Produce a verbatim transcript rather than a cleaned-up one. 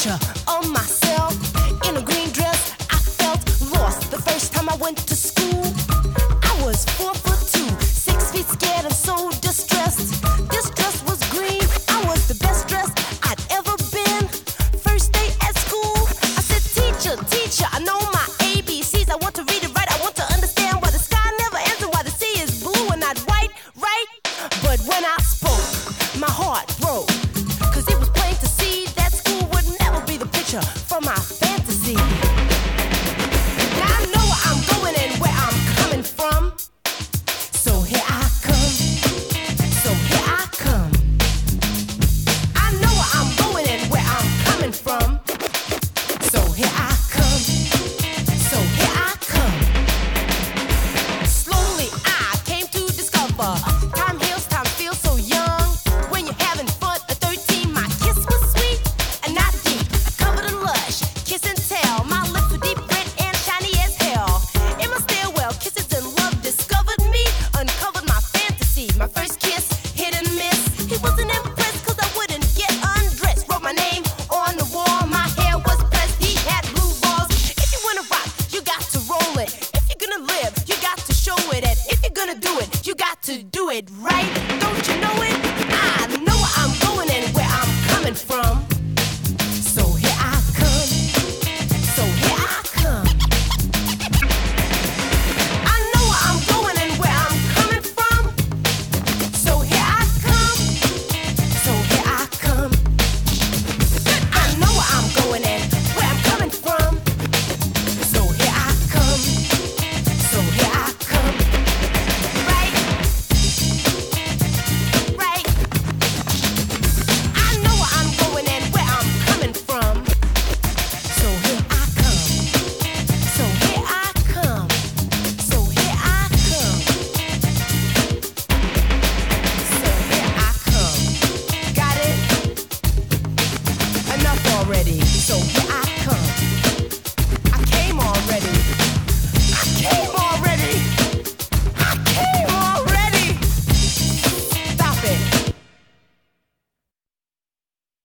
picture of myself in a green dress. I felt lost the first time I went to school. I was four foot two, six feet scared and so distressed. This dress was green. I was the best dressed I'd ever been. First day at school, I said, teacher, teacher, I know my A B Cs. I want to read it right. I want to understand why the sky never ends and why the sea is blue and not white, right? But when I spoke, my heart broke.